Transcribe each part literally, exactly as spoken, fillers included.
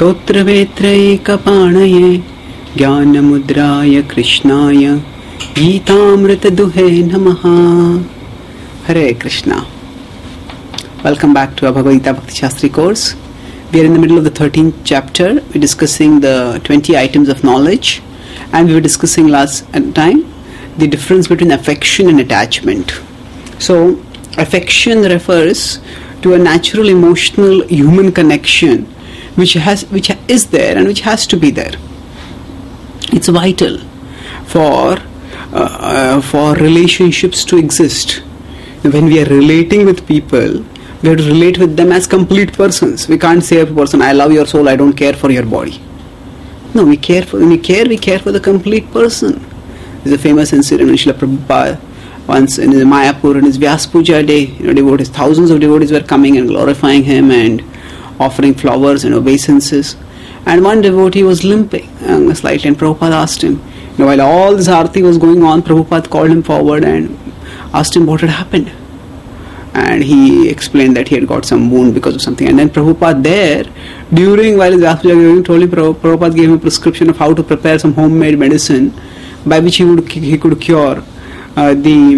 स्तोत्रवेत्रैकपाणये ज्ञानमुद्राय कृष्णाय गीतामृतदुहे नमः. Hare Krishna. Welcome back to our Bhagavad Gita Bhakti Shastri course. We are in the middle of the thirteenth chapter. We are discussing the twenty items of knowledge, and we were discussing last time the difference between affection and attachment. So, affection refers to a natural emotional human connection which has which is there and which has to be there. It's vital for uh, uh, for relationships to exist. When we are relating with people, we have to relate with them as complete persons. We can't say to a person, I love your soul, I don't care for your body. No, we care for, when we care, we care for the complete person. There's a famous incident when Srila Prabhupada, once in Mayapur, in his Vyas Puja day, you know, devotees, thousands of devotees were coming and glorifying him and offering flowers and obeisances. And one devotee was limping uh, slightly, and Prabhupada asked him, you know, while all this arati was going on, Prabhupada called him forward and asked him what had happened. And he explained that he had got some wound because of something. And then Prabhupada there, during while his Vyas Puja giving, told him, Prabhupada gave him a prescription of how to prepare some homemade medicine by which he would he could cure uh, the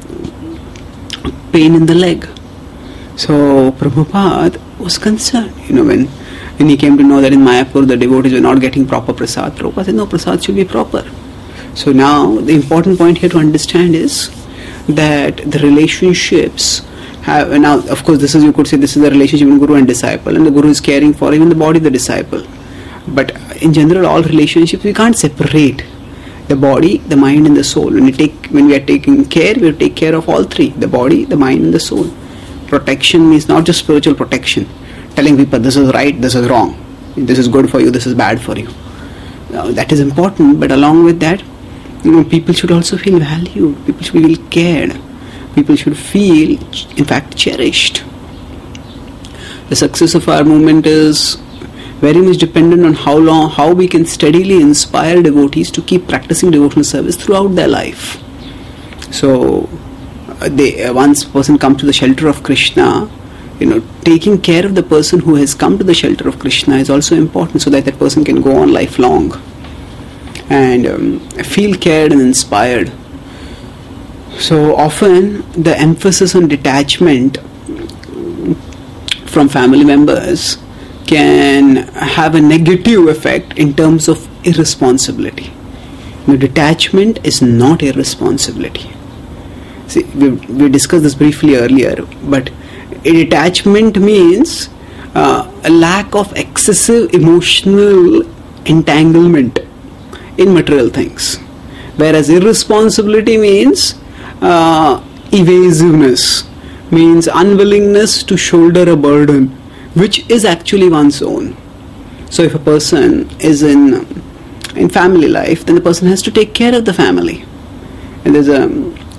pain in the leg. So Prabhupada was concerned, you know, when, when he came to know that in Mayapur the devotees were not getting proper prasad. Prabhupada said, no, prasad should be proper. So now the important point here to understand is that the relationships have, now of course this is, you could say this is the relationship between Guru and disciple, and the Guru is caring for even the body of the disciple. But in general, all relationships, we can't separate the body, the mind and the soul. When we take, when we are taking care, we have to take care of all three, the body, the mind and the soul. Protection means not just spiritual protection, telling people this is right, this is wrong, this is good for you, this is bad for you. Now, that is important, but along with that, you know, people should also feel valued, people should feel cared, people should feel, in fact, cherished. The success of our movement is very much dependent on how long, how we can steadily inspire devotees to keep practicing devotional service throughout their life. So, uh, they, uh, once a person comes to the shelter of Krishna, you know, taking care of the person who has come to the shelter of Krishna is also important, so that that person can go on lifelong and um, feel cared and inspired. So often the emphasis on detachment from family members can have a negative effect in terms of irresponsibility. You know, detachment is not irresponsibility. See, we, we discussed this briefly earlier, but a detachment means uh, a lack of excessive emotional entanglement in material things, whereas irresponsibility means uh, evasiveness, means unwillingness to shoulder a burden which is actually one's own. So if a person is in in family life, then the person has to take care of the family. And there's a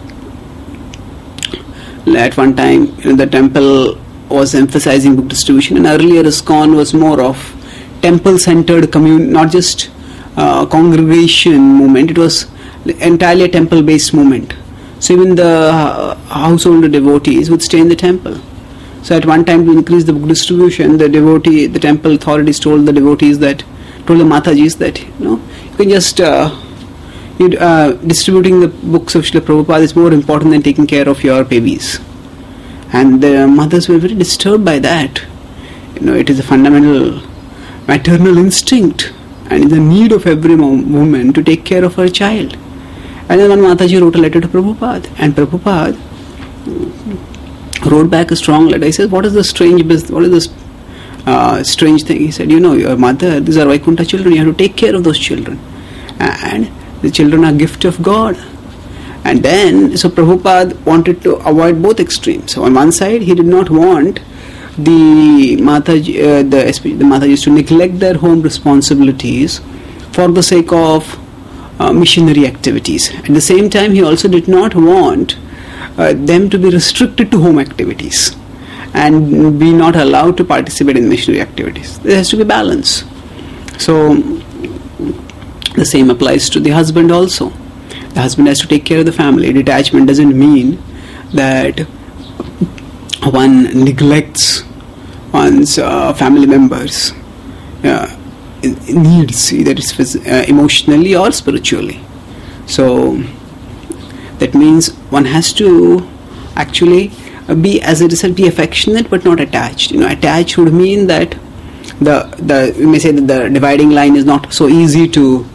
at one time, you know, the temple was emphasizing book distribution, and earlier ISKCON was more of temple-centered community, not just uh, congregation movement. It was entirely a temple-based movement. So even the uh, household devotees would stay in the temple. So at one time, to increase the book distribution, the devotee, the temple authorities told the devotees that, told the Matajis that, you know, you can just uh, you, uh, distributing the books of Srila Prabhupada is more important than taking care of your babies. And the mothers were very disturbed by that. You know, it is a fundamental maternal instinct and the need of every woman to take care of her child. And then one Mataji wrote a letter to Prabhupada, and Prabhupada wrote back a strong letter. He said, what is the strange business, what is this uh, strange thing? He said, you know, your mother, these are Vaikuntha children, you have to take care of those children. And the children are gift of God. And then, so Prabhupada wanted to avoid both extremes. So on one side, he did not want the Mataji, uh, the, the Matajis to neglect their home responsibilities for the sake of uh, missionary activities. At the same time, he also did not want uh, them to be restricted to home activities and be not allowed to participate in missionary activities. There has to be balance. So the same applies to the husband also. The husband has to take care of the family. Detachment doesn't mean that one neglects one's uh, family members. uh, needs, either it's phys- uh, emotionally or spiritually. So that means one has to actually be, as it is said, be affectionate but not attached. You know, attached would mean that the the we may say that the dividing line is not so easy to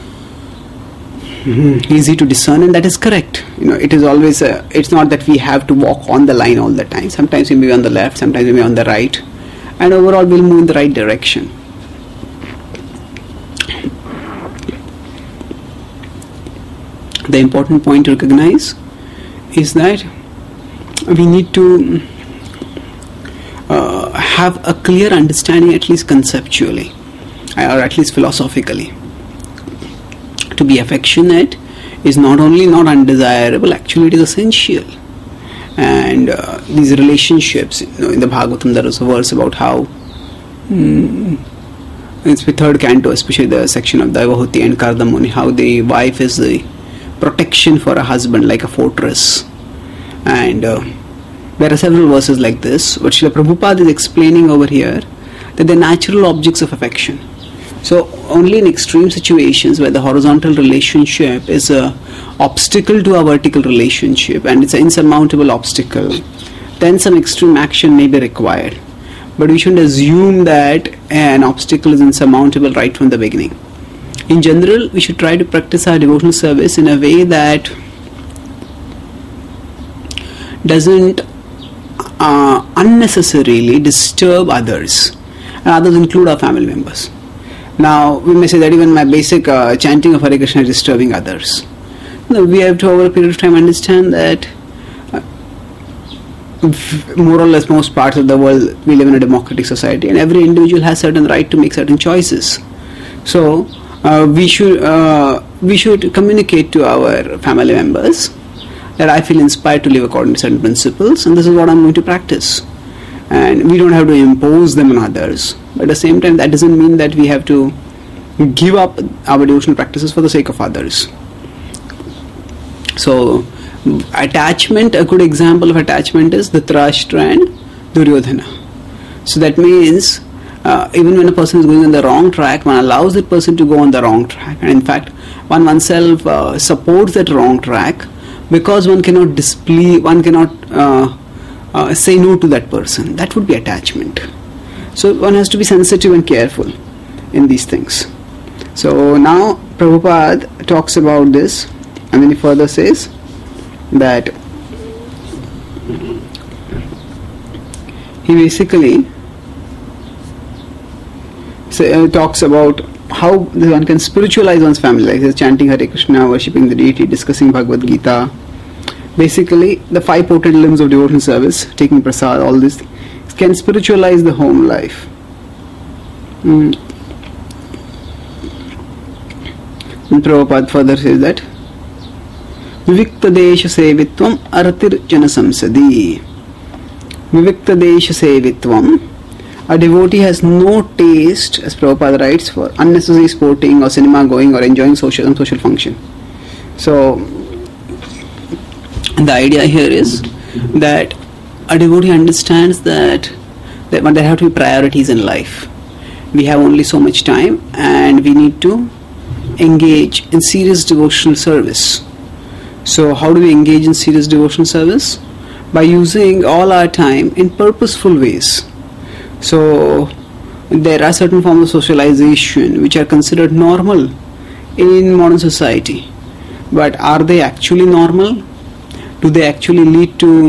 mm-hmm, easy to discern, and that is correct. You know, it is always a, it's not that we have to walk on the line all the time. Sometimes we may be on the left, sometimes we may be on the right, and overall we'll move in the right direction. The important point to recognize is that we need to uh, have a clear understanding, at least conceptually or at least philosophically. To be affectionate is not only not undesirable, actually it is essential. And uh, these relationships, you know, in the Bhagavatam there is a verse about how mm, it's the third canto, especially the section of Daivahuti and Kardamuni, how the wife is the protection for a husband, like a fortress. And uh, there are several verses like this. What Srila Prabhupada is explaining over here, that they're natural objects of affection. So only in extreme situations where the horizontal relationship is a obstacle to a vertical relationship, and it's an insurmountable obstacle, then some extreme action may be required. But we shouldn't assume that an obstacle is insurmountable right from the beginning. In general, we should try to practice our devotional service in a way that doesn't uh, unnecessarily disturb others, and others include our family members. Now, we may say that even my basic uh, chanting of Hare Krishna is disturbing others. No, we have to, over a period of time, understand that uh, more or less most parts of the world, we live in a democratic society, and every individual has certain right to make certain choices. So, Uh, we should uh, we should communicate to our family members that I feel inspired to live according to certain principles, and this is what I'm going to practice. And we don't have to impose them on others. But at the same time, that doesn't mean that we have to give up our devotional practices for the sake of others. So, attachment, a good example of attachment is Dhritarashtra and Duryodhana. So that means Uh, even when a person is going on the wrong track, one allows that person to go on the wrong track, and in fact one oneself uh, supports that wrong track, because one cannot display, one cannot uh, uh, say no to that person. That would be attachment. So one has to be sensitive and careful in these things. So now Prabhupada talks about this, and then he further says that he basically So, uh, talks about how one can spiritualize one's family, like he's chanting Hare Krishna, worshipping the deity, discussing Bhagavad Gita. Basically, the five potent limbs of devotional service, taking prasad, all this, can spiritualize the home life. Mm. And Prabhupada further says that Vivikta Desha Sevitvam Aratir Jana Samsadi. Vivikta Desha Sevitvam. A devotee has no taste, as Prabhupada writes, for unnecessary sporting or cinema going or enjoying social and social function. So, the idea here is that a devotee understands that, that there have to be priorities in life. We have only so much time, and we need to engage in serious devotional service. So, how do we engage in serious devotional service? By using all our time in purposeful ways. So, there are certain forms of socialization which are considered normal in modern society. But are they actually normal? Do they actually lead to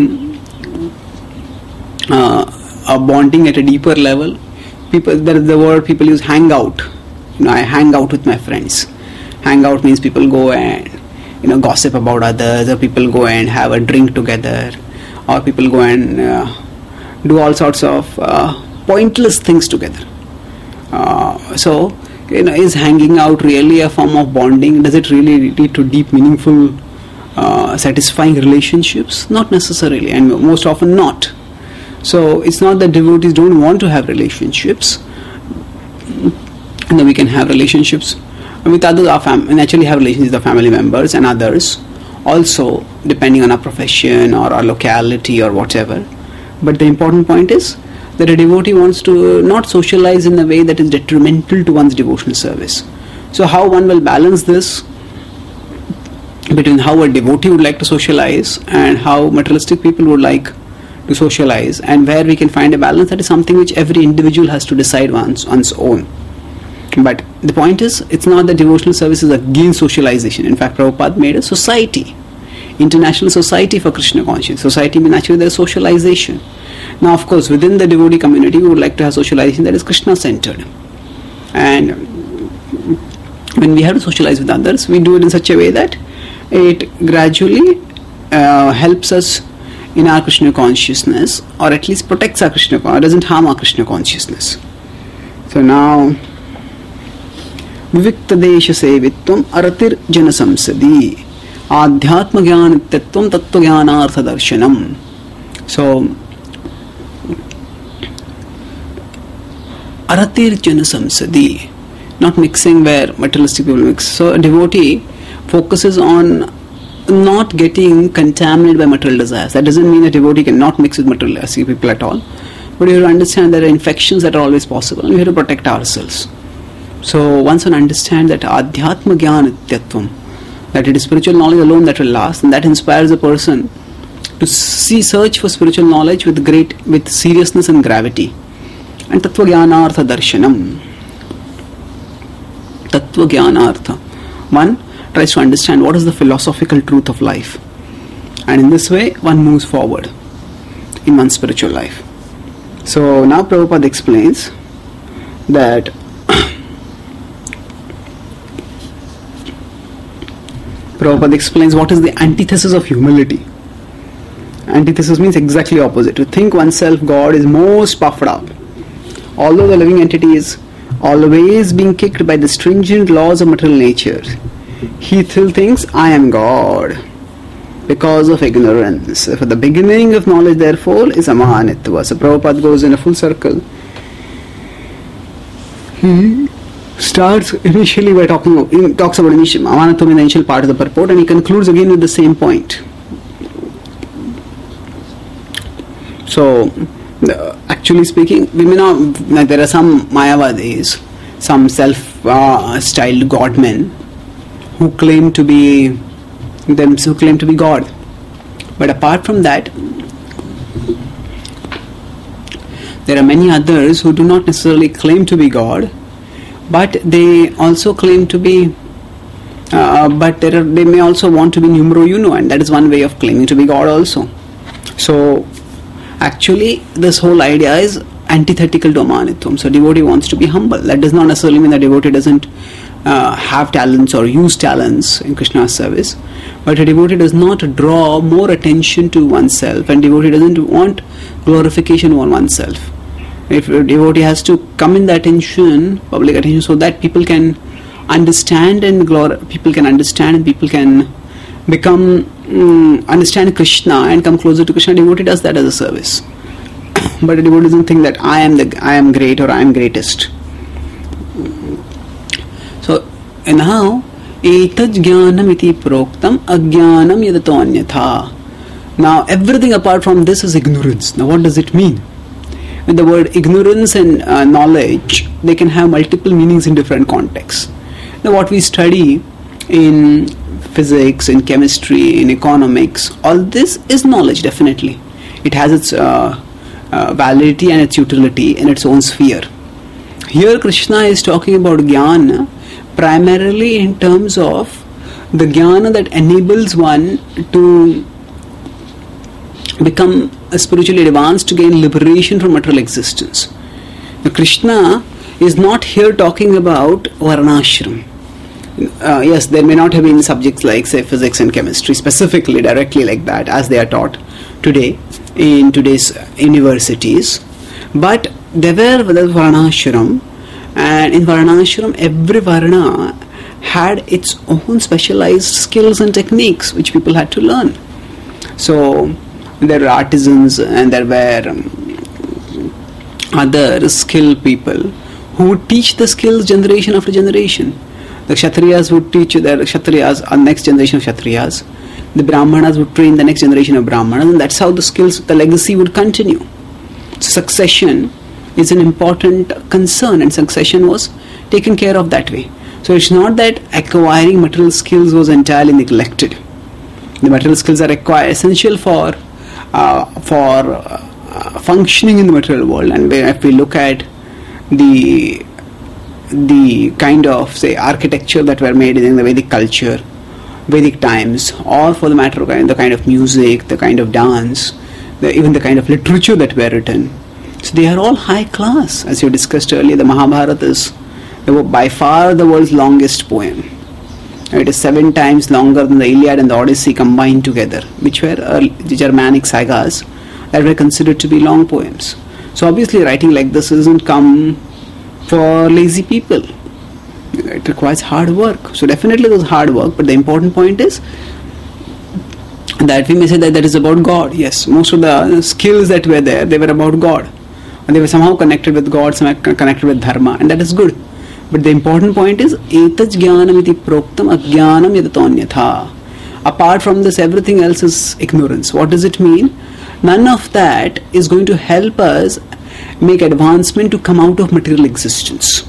uh, a bonding at a deeper level? People, there is the word people use, hang out. You know, I hang out with my friends. Hang out means people go and, you know, gossip about others, or people go and have a drink together, or people go and uh, do all sorts of uh, pointless things together. Uh, so, you know, is hanging out really a form of bonding? Does it really lead to deep, meaningful, uh, satisfying relationships? Not necessarily, and most often not. So, it's not that devotees don't want to have relationships. And then we can have relationships with others, our fam- naturally have relationships with our family members and others, also depending on our profession or our locality or whatever. But the important point is that a devotee wants to not socialize in a way that is detrimental to one's devotional service. So how one will balance this between how a devotee would like to socialize and how materialistic people would like to socialize, and where we can find a balance, that is something which every individual has to decide once on its own. But the point is, it's not that devotional service is against socialization. In fact, Prabhupada made a society, International Society for Krishna Consciousness. Society means actually there is socialization. Now, of course, within the devotee community, we would like to have socialization that is Krishna-centered. And when we have to socialize with others, we do it in such a way that it gradually uh, helps us in our Krishna consciousness, or at least protects our Krishna consciousness, doesn't harm our Krishna consciousness. So now, Vivikta Desha Sevitvam Aratir Jana Samsadi Adhyatma Jnana Nityatvam Tattva Jnana Artha Darshanam. So, Aratir Jana Samsadi, not mixing where materialistic people mix. So, a devotee focuses on not getting contaminated by material desires. That doesn't mean a devotee cannot mix with materialistic people at all. But you have to understand there are infections that are always possible, and we have to protect ourselves. So once one understands that Adhyatma Jnana Nityatvam, that it is spiritual knowledge alone that will last, and that inspires a person to see, search for spiritual knowledge with great, with seriousness and gravity. And Tattva Jnanartha Darshanam. Tattva Jnanartha. One tries to understand what is the philosophical truth of life. And in this way, one moves forward in one's spiritual life. So now Prabhupada explains that Prabhupada explains what is the antithesis of humility. Antithesis means exactly opposite. To think oneself God is most puffed up. Although the living entity is always being kicked by the stringent laws of material nature, he still thinks, I am God, because of ignorance. For the beginning of knowledge, therefore, is amanitva. So Prabhupada goes in a full circle. He starts initially by talking, he talks about initial, amanitva in the initial part of the purport, and he concludes again with the same point. So, actually speaking, we may not, there are some Mayavadis, some self-styled uh, godmen who claim to be them, who claim to be God. But apart from that, there are many others who do not necessarily claim to be God, but they also claim to be, uh, but there are, they may also want to be numero uno, and that is one way of claiming to be God also. So, actually, this whole idea is antithetical to amanitvam. So, devotee wants to be humble. That does not necessarily mean that devotee doesn't uh, have talents or use talents in Krishna's service, but a devotee does not draw more attention to oneself, and devotee doesn't want glorification on oneself. If a devotee has to come in the attention, public attention, so that people can understand and glor- people can understand and people can become um, understand Krishna and come closer to Krishna, devotee does that as a service. But a devotee doesn't think that I am the I am great or I am greatest. So and now etaj jnanam iti proktam ajnanam yadato anyatha. Now everything apart from this is ignorance. Now what does it mean? With the word ignorance and uh, knowledge, they can have multiple meanings in different contexts. Now what we study in physics, in chemistry, in economics, all this is knowledge, definitely. It has its uh, uh, validity and its utility in its own sphere. Here Krishna is talking about jnana primarily in terms of the jnana that enables one to become spiritually advanced, to gain liberation from material existence. Now, Krishna is not here talking about varnashram. Uh, yes, there may not have been subjects like, say, physics and chemistry specifically, directly like that, as they are taught today in today's universities. But there were varnashram, and in varnashram, every varna had its own specialized skills and techniques which people had to learn. So, there were artisans and there were um, other skilled people who would teach the skills generation after generation. The Kshatriyas would teach their Kshatriyas, a next generation of Kshatriyas. The Brahmanas would train the next generation of Brahmanas, and that's how the skills, the legacy would continue. Succession is an important concern, and succession was taken care of that way. So it's not that acquiring material skills was entirely neglected. The material skills are required, essential for uh, for uh, functioning in the material world. And if we look at the the kind of, say, architecture that were made in the Vedic culture, Vedic times, or for the matter of the kind of music, the kind of dance, the, even the kind of literature that were written, so they are all high class. As you discussed earlier, the Mahabharata is by far the world's longest poem. It is seven times longer than the Iliad and the Odyssey combined together, which were early Germanic sagas that were considered to be long poems. So obviously writing like this isn't come for lazy people. It requires hard work. So definitely there's hard work, but the important point is that we may say that that is about God. Yes, most of the skills that were there, they were about God. And they were somehow connected with God, somehow connected with Dharma, and that is good. But the important point is, etaj jnanam iti proktam ajnanam yadatonyatha. Apart from this, everything else is ignorance. What does it mean? None of that is going to help us make advancement to come out of material existence.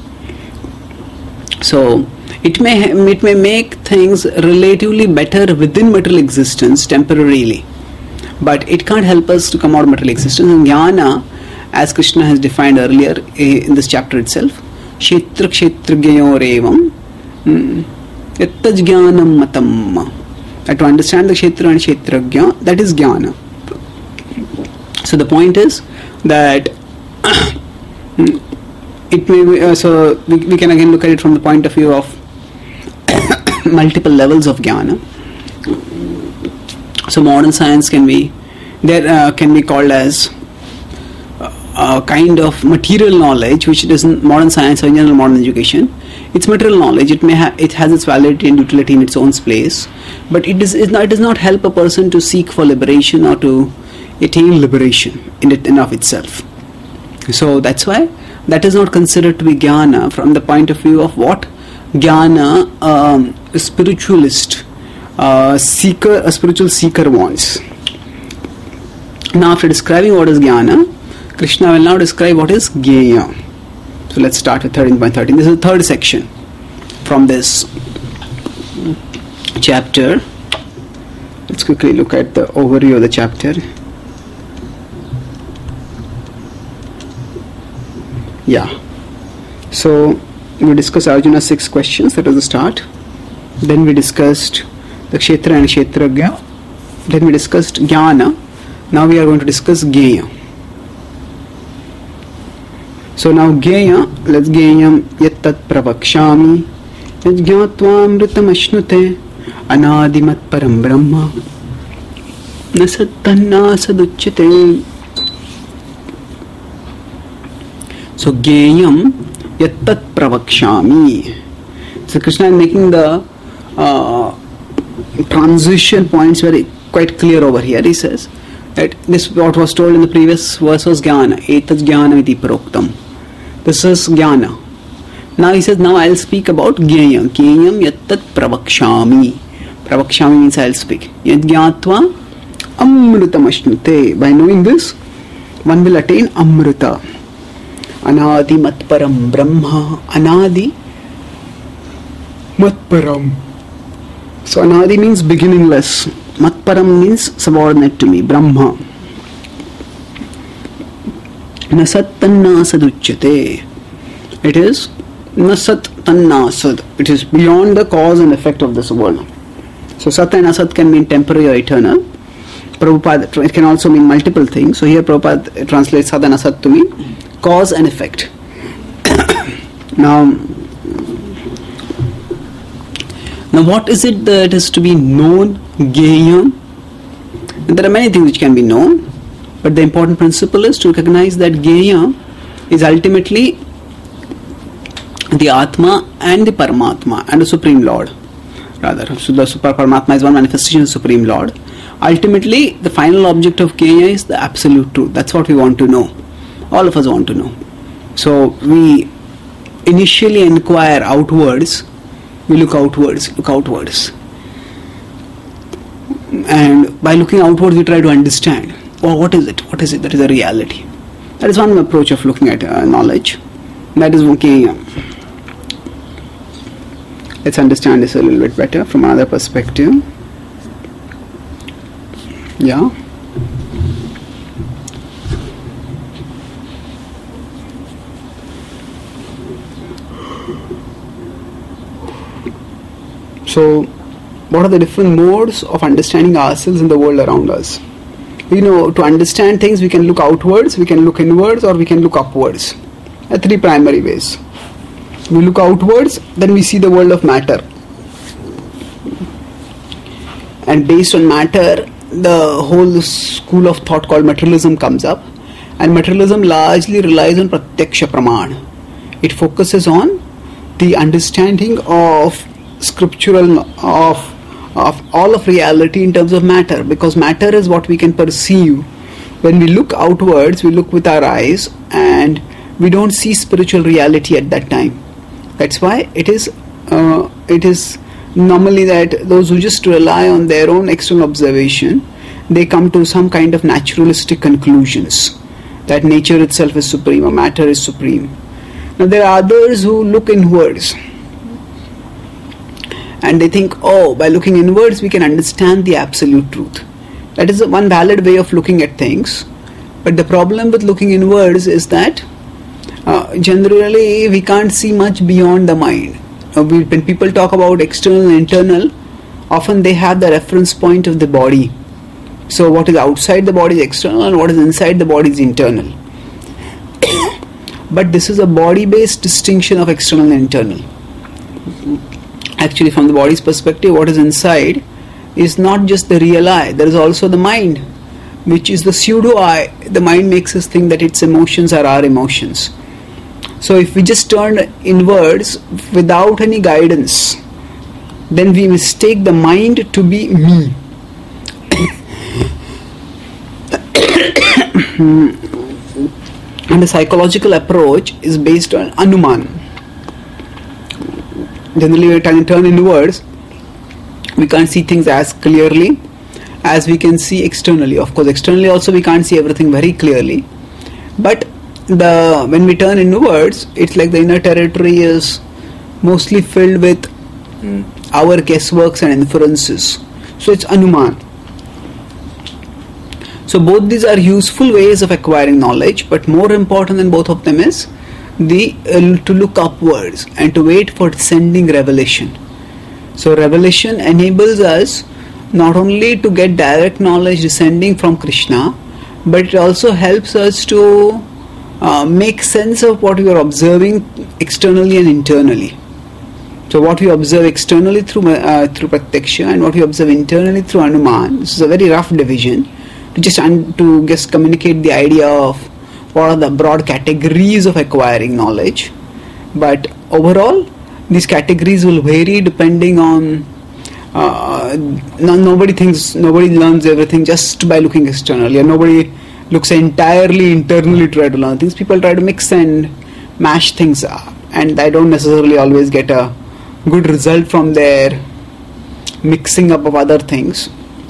So it may it may make things relatively better within material existence temporarily, but it can't help us to come out of material existence. And jnana, as Krishna has defined earlier in this chapter itself, kshetra kshetragyayorevam yattaj jnanam matam. That to understand the kshetra and kshetragya, that is jnana. So the point is that it may be, uh, so we, we can again look at it from the point of view of multiple levels of jnana. So modern science can be there uh, can be called as a kind of material knowledge, which isn't modern science or in general modern education. It's material knowledge. It may ha- it has its validity and utility in its own place, but it is it, not, it does not help a person to seek for liberation or to attain liberation in it in of itself. So that's why that is not considered to be jnana from the point of view of what jnana um, a spiritualist uh, seeker, a spiritual seeker wants. Now, after describing what is jnana, Krishna will now describe what is jnana. So let's start with thirteen point thirteen. This is the third section from this chapter. Let's quickly look at the overview of the chapter. Yeah. So we discussed Arjuna's six questions. That was the start. Then we discussed the kshetra and kshetragya. Then we discussed jnana. Now we are going to discuss jnana. So now jnana, let's jnayam yattat pravakshami yajñātvāmritam ashnute anādimat param brahma nasattanna saduchyate. So jnayam yattat pravakshami. So Krishna is making the uh, transition points very quite clear over here. He says that this what was told in the previous verse was jnana, etat jnana iti proktam. This is jnana. Now he says, now I'll speak about jnayam. Jnayam yattat pravakshami. Pravakshami means I'll speak. Yajñātvā amritam ashnute. By knowing this, one will attain amrita. Anadi matparam brahma. Anadi matparam. So anadi means beginningless. Matparam means subordinate to me. Brahma. Nasat tanna saduchyate. It is nasat tanna sad. It is beyond the cause and effect of this world. So sat and asat can mean temporary or eternal. Prabhupada, it can also mean multiple things. So here Prabhupada translates sat and asat to mean cause and effect. now, now what is it that is to be known? Jnayam. There are many things which can be known, but the important principle is to recognize that jnayam is ultimately the Atma and the Paramatma and the Supreme Lord. Rather, so the Super Paramatma is one manifestation of the Supreme Lord. Ultimately, the final object of jnana is the absolute truth. That's what we want to know. All of us want to know. So we initially inquire outwards. We look outwards, look outwards. And by looking outwards, we try to understand, oh, what is it? What is it that is a reality? That is one approach of looking at uh, knowledge. That is okay. Let's understand this a little bit better from another perspective. Yeah. So, what are the different modes of understanding ourselves and the world around us? You know, to understand things, we can look outwards, we can look inwards, or we can look upwards. There are three primary ways. We look outwards, then we see the world of matter. And based on matter, the whole school of thought called materialism comes up. And materialism largely relies on pratyaksha praman. It focuses on the understanding of scriptural, of, of all of reality in terms of matter. Because matter is what we can perceive. When we look outwards, we look with our eyes and we don't see spiritual reality at that time. That's why it is uh, it is normally that those who just rely on their own external observation, they come to some kind of naturalistic conclusions that nature itself is supreme or matter is supreme. Now there are others who look inwards and they think, oh, by looking inwards we can understand the absolute truth. That is one valid way of looking at things. But the problem with looking inwards is that Uh, generally we can't see much beyond the mind. Uh, we, when people talk about external and internal, often they have the reference point of the body. So what is outside the body is external and what is inside the body is internal. But this is a body-based distinction of external and internal. Actually, from the body's perspective, what is inside is not just the real I. There is also the mind, which is the pseudo I. The mind makes us think that its emotions are our emotions. So if we just turn inwards without any guidance, then we mistake the mind to be me. And the psychological approach is based on Anuman. Generally when we turn inwards, we can't see things as clearly as we can see externally. Of course, externally also we can't see everything very clearly. But the when we turn inwards, it's like the inner territory is mostly filled with mm. our guessworks and inferences. So it's Anuman. So both these are useful ways of acquiring knowledge, but more important than both of them is the uh, to look upwards and to wait for descending revelation. So revelation enables us not only to get direct knowledge descending from Krishna, but it also helps us to Uh, make sense of what we are observing externally and internally. So what we observe externally through uh, through Pratyaksha and what we observe internally through Anuman. This is a very rough division to just un- to just communicate the idea of what are the broad categories of acquiring knowledge. But overall, these categories will vary depending on. Uh, no, nobody thinks nobody learns everything just by looking externally, and nobody looks entirely internally to try to learn things. People try to mix and mash things up, and I don't necessarily always get a good result from their mixing up of other things.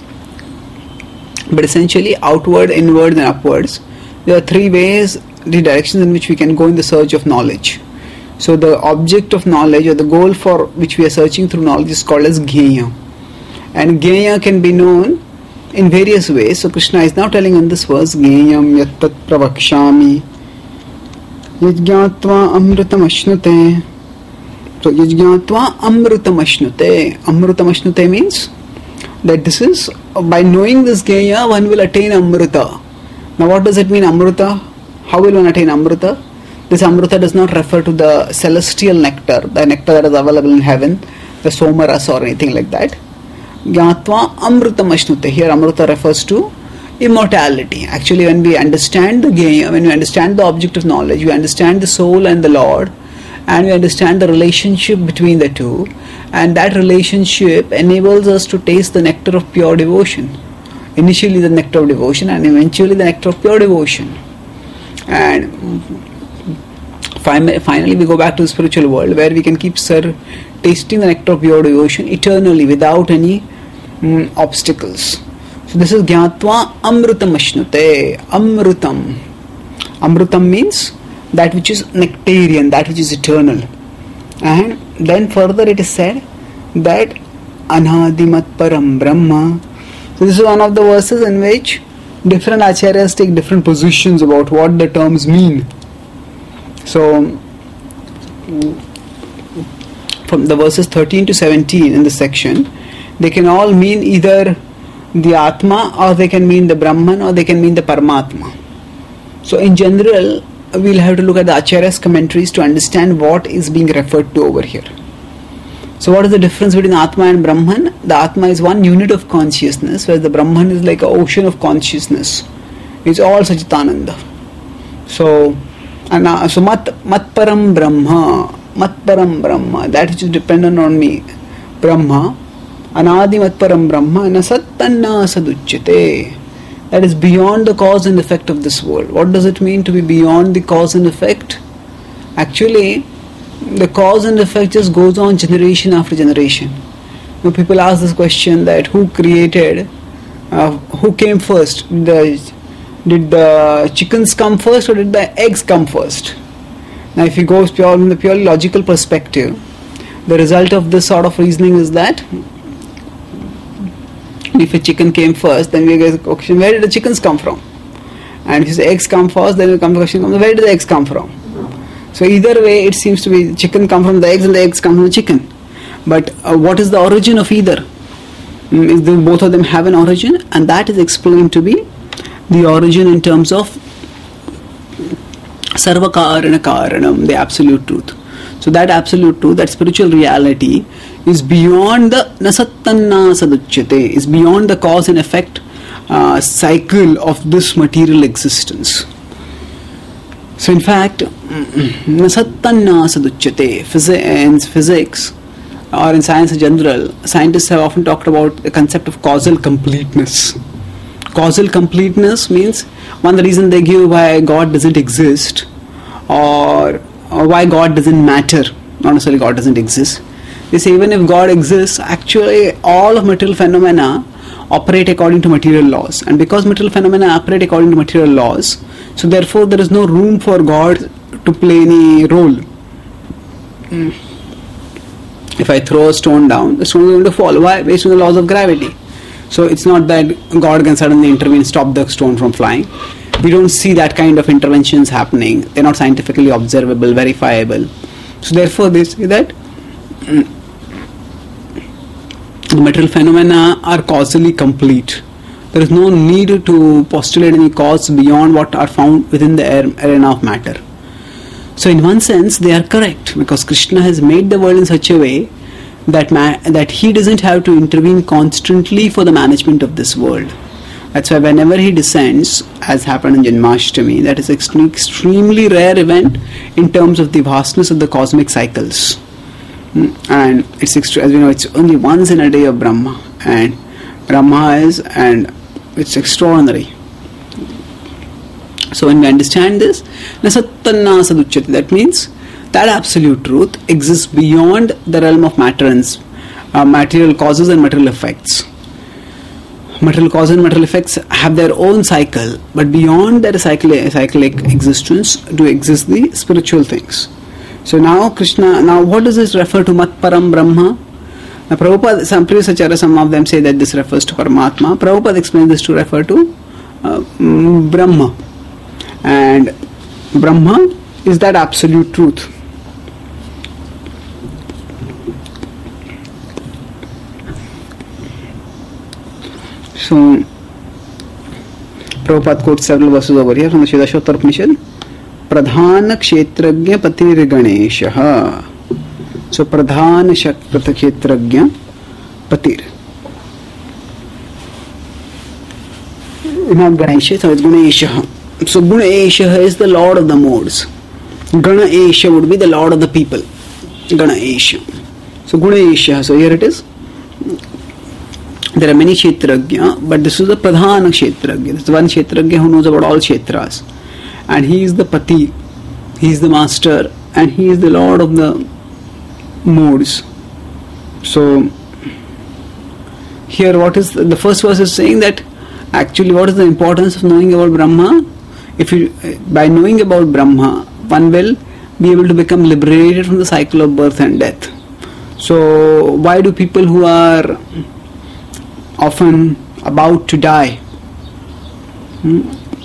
But essentially, outward, inward, and upwards, there are three ways, the directions in which we can go in the search of knowledge. So the object of knowledge, or the goal for which we are searching through knowledge, is called as Gyeya. And Gyeya can be known in various ways. So Krishna is now telling in this verse, Gyeyam yattat pravakshami yajñātvā amrutam ashnute. So yajñātvā amrutam ashnute. Amrutam ashnute means that this is, by knowing this Gyeya, one will attain Amruta. Now what does it mean, Amruta? How will one attain Amruta? This Amruta does not refer to the celestial nectar, the nectar that is available in heaven, the Somaras or anything like that. Gyatva amrutam ashnute. Here amruta refers to immortality. Actually, when we understand the Gyeya, when we understand the object of knowledge, we understand the soul and the Lord, and we understand the relationship between the two, and that relationship enables us to taste the nectar of pure devotion. Initially the nectar of devotion and eventually the nectar of pure devotion. And finally we go back to the spiritual world where we can keep sir, tasting the nectar of pure devotion eternally without any mm, obstacles. So this is Gyatva Amrutam Ashnute. Amrutam. Amrutam means that which is nectarian, that which is eternal. And then further it is said that Anadimat Param Brahma. So this is one of the verses in which different acharyas take different positions about what the terms mean. So from the verses thirteen to seventeen in this section, they can all mean either the Atma, or they can mean the Brahman, or they can mean the Paramatma. So in general, we'll have to look at the Acharya's commentaries to understand what is being referred to over here. So what is the difference between Atma and Brahman? The Atma is one unit of consciousness, whereas the Brahman is like an ocean of consciousness. It's all Sachitananda. So, and, uh, so mat, mat param Brahma, mat param Brahma, that which is dependent on me, Brahma, anadi mat param Brahma, nasattanna saduchyate. That is beyond the cause and effect of this world. What does it mean to be beyond the cause and effect? Actually, the cause and effect just goes on generation after generation. Now people ask this question that who created, uh, who came first? Did the, did the chickens come first or did the eggs come first? Now if you go pure, from the purely logical perspective, the result of this sort of reasoning is that if a chicken came first, then we get the question, where did the chickens come from? And if the eggs come first, then we come to the question, where did the eggs come from? So either way, it seems to be chicken come from the eggs and the eggs come from the chicken. But uh, what is the origin of either? Mm, is the, both of them have an origin, and that is explained to be the origin in terms of Sarva Karana Karanam, the absolute truth. So that absolute truth, that spiritual reality, is beyond the Nasattanna Saduchyate, is beyond the cause and effect uh, cycle of this material existence. So in fact, Nasattanna Saduchyate, in physics or in science in general, scientists have often talked about the concept of causal completeness. Causal completeness means one the reason they give why God doesn't exist, or, or why God doesn't matter, not necessarily God doesn't exist. They say even if God exists, actually all of material phenomena operate according to material laws, and because material phenomena operate according to material laws, so therefore there is no room for God to play any role. Mm. If I throw a stone down, the stone is going to fall. Why? Based on the laws of gravity. So it's not that God can suddenly intervene, stop the stone from flying. We don't see that kind of interventions happening. They're not scientifically observable, verifiable. So therefore they say that mm, the material phenomena are causally complete. There is no need to postulate any cause beyond what are found within the arena of matter. So in one sense they are correct, because Krishna has made the world in such a way that ma- that he doesn't have to intervene constantly for the management of this world. That's why whenever he descends, as happened in Janmashtami, that is an extremely, extremely rare event in terms of the vastness of the cosmic cycles. And it's extra, as we know, it's only once in a day of Brahma, and Brahma is, and it's extraordinary. So when we understand this, Nasattanna Saduchyate, that means that absolute truth exists beyond the realm of matter and uh, material causes and material effects. Material causes and material effects have their own cycle, but beyond their cyclic, cyclic existence do exist the spiritual things. So now Krishna, now what does this refer to? Mat Param Brahma? Now Prabhupada, some previous acharyas, some of them say that this refers to Paramatma. Prabhupada explains this to refer to uh, Brahma. And Brahma is that absolute truth. So Prabhupada quotes several verses over here from the Shvedashvatara Upanishad. Pradhana Kshetragya Patir Ganeshah. So Pradhana Kshetragya Patir. Not Ganesha, so it's Ganesha. So Ganesha is the Lord of the modes. Ganesha would be the Lord of the people. Ganesha. So Ganesha. So here it is. There are many Kshetragya, but this is the Pradhana Kshetragya. This is one Kshetragya who knows about all Kshetras. And he is the Pati. He is the master. And he is the Lord of the modes. So here what is the, the first verse is saying that actually what is the importance of knowing about Brahma? if you, by knowing about Brahma, one will be able to become liberated from the cycle of birth and death. So why do people who are often about to die, hmm?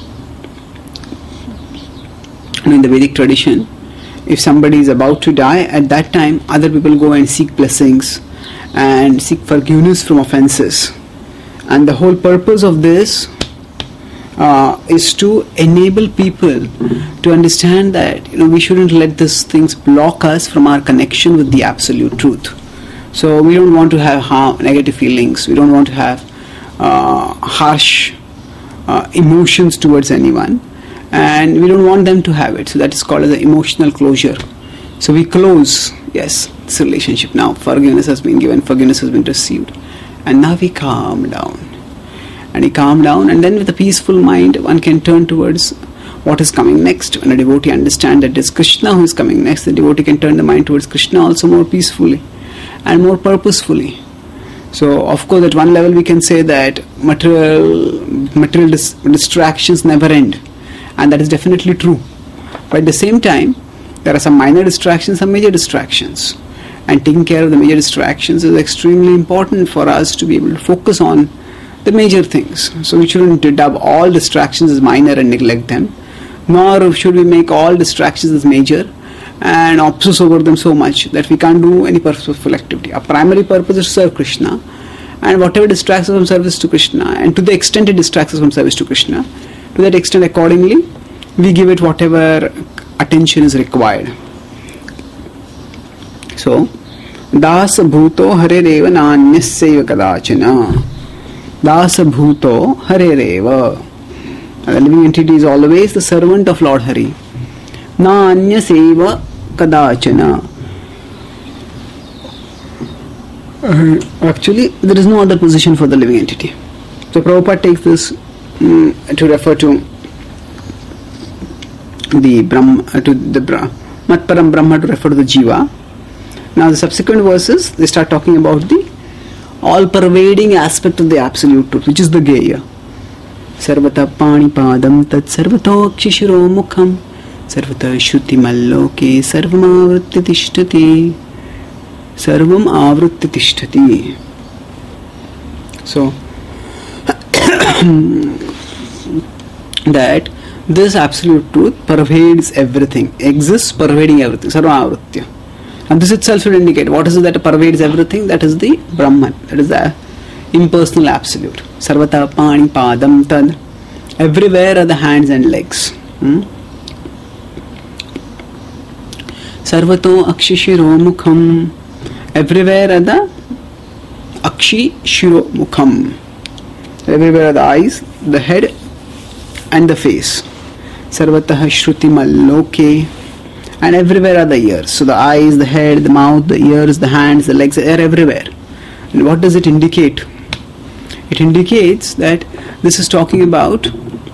in the Vedic tradition, if somebody is about to die, at that time other people go and seek blessings and seek forgiveness from offenses. And the whole purpose of this uh, is to enable people to understand that, you know, we shouldn't let these things block us from our connection with the absolute truth. So we don't want to have harm, negative feelings. We don't want to have uh, harsh uh, emotions towards anyone. And we don't want them to have it. So that is called as an emotional closure. So we close, yes, this relationship now. Forgiveness has been given, forgiveness has been received. And now we calm down. And we calm down, and then with a peaceful mind, one can turn towards what is coming next. When a devotee understands that it is Krishna who is coming next, the devotee can turn the mind towards Krishna also more peacefully and more purposefully. So, of course, at one level we can say that material, material dis- distractions never end. And that is definitely true. But at the same time, there are some minor distractions, some major distractions. And taking care of the major distractions is extremely important for us to be able to focus on the major things. So we shouldn't dub all distractions as minor and neglect them. Nor should we make all distractions as major and obsess over them so much that we can't do any purposeful activity. Our primary purpose is to serve Krishna. And whatever distracts us from service to Krishna, and to the extent it distracts us from service to Krishna, to that extent, accordingly, we give it whatever attention is required. So, Dasa Bhuto Harereva Nanyasya Kadachana. Dasa Bhuto Harereva. The living entity is always the servant of Lord Hari. Nanyasya Kadachana. Uh, actually, there is no other position for the living entity. So, Prabhupada takes this um, to refer to the Brahma, uh, to the Bra- Matparam Brahma, to refer to the Jiva. Now the subsequent verses, they start talking about the all-pervading aspect of the absolute truth, which is the Geya. Sarvata Panipadam Tat Sarvato Akshishiro Mukham Sarvata Shruti Malloke Sarvam Avritti Tishtati Sarvam Avritti Tishtati. So that this absolute truth pervades everything, exists pervading everything, Sarva Avritya. And this itself should indicate what is it that pervades everything. That is the Brahman, that is the impersonal absolute. Sarvata Pani Padam Tad. Everywhere are the hands and legs. Hmm? Sarvato Akshi Shiro Mukham. Everywhere are the Akshi Shiro Mukham. Everywhere are the eyes, the head and the face. Sarvatah Shruti Malloke. And everywhere are the ears. So the eyes, the head, the mouth, the ears, the hands, the legs, they are everywhere. And what does it indicate? It indicates that this is talking about...